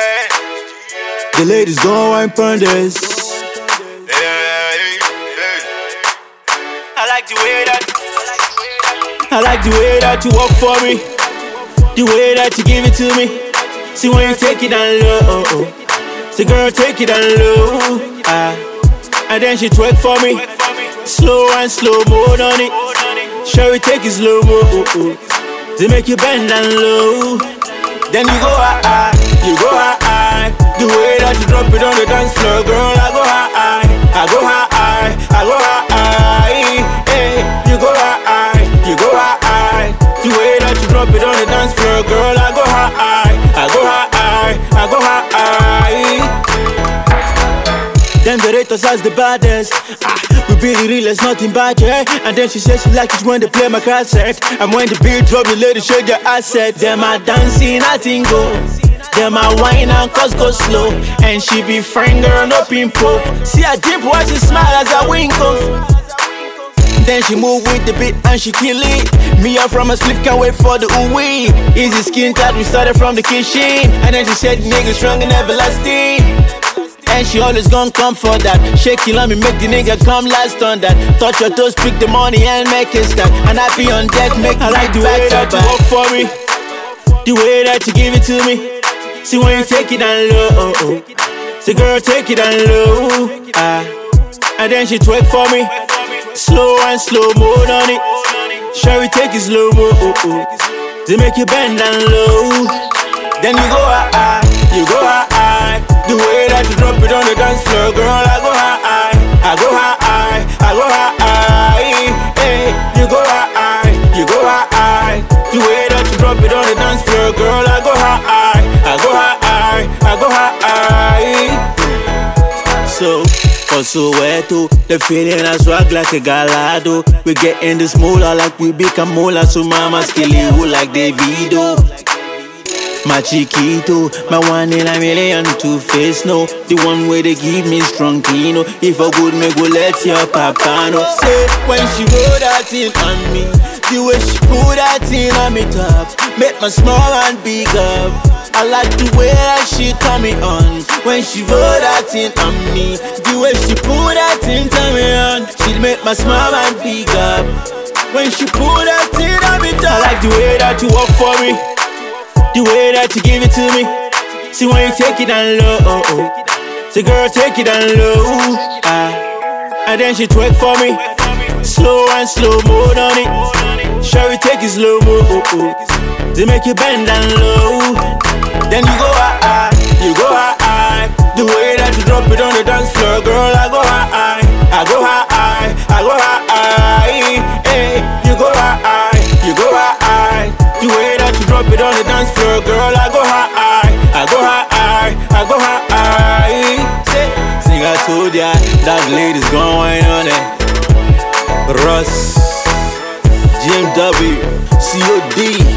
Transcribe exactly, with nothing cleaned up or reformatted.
The ladies gon' wine pon this. I like the way that I like the way that you walk for me, the way that you give it to me. See when you take it down low, say girl take it down low, ah. And then she twerk for me, slow and slow mo on it. Sure, take it slow mo, they make you bend down low. Then you go high, you go high. The way that you drop it on the dance floor, girl, I go high, I go high, I go high. Hey, you go high, you go high. The way that you drop it on the dance floor, girl, I go high, I go high, I go high. Them the rate us as the baddest. Ah, we be the realest, nothing bad, yeah. And then she said she like it when they play my cassette. And when the beat drop, the lady shake your asset. Them a dancing, nothing go. Them a wine and cause go slow. And she be friend girl, no pimple. See her dip, watch she smile as I winkle. Then she move with the beat and she kill it. Me up from a slip, can't wait for the ooh-wee. Easy skin tight, we started from the kitchen. And then she said nigga strong and everlasting. And she always gon' come for that. Shake it on me, make the nigga come last on that. Touch your toes, pick the money and make it stack. And I be on deck, make I like the way that you walk for me, the way that you give it to me. See when you take it down low, say girl take it down low, ah. And then she twerk for me, slow and slow mode on it. Sure, take it slow mo, they make you bend down low. Then you go high, you go high. The way that you drop it on the dance floor, girl, I go high, I go high, I go high. Hey, you go high, you go high. The way that you drop it on the dance floor, girl, I go high, I go high, I go high. So, for Soweto, the feeling I swag like a galado. We get in this moolah like we become mola. So mama skilly who like Davido. My chiquito, my one in a million two-face, no. The one way they give me strong kino. If I good, me go let your papa know. Say, when she roll that thing on me, the way she put that thing on me top, make my small and big up. I like the way that she turn me on. When she roll that thing on me, the way she put that thing turn me on, she make my small and big up. When she put that thing on me top, I like the way that you walk for me, the way that you give it to me. See when you take it down low, say girl take it down low, ah. And then she twerk for me, slow and slow mode on it. Sure, you take it slow mo, they make you bend down low. Then you go high, you go high. The way that you drop it on the dance floor, girl, I go high, I go high, I go high. Hey, you go high, you go high. The way that you drop it on the dance floor, girl, I go high, I go high, I go high. Say, sing, I told ya that ladies gon' wine on it. Russ, Jim W, C O D.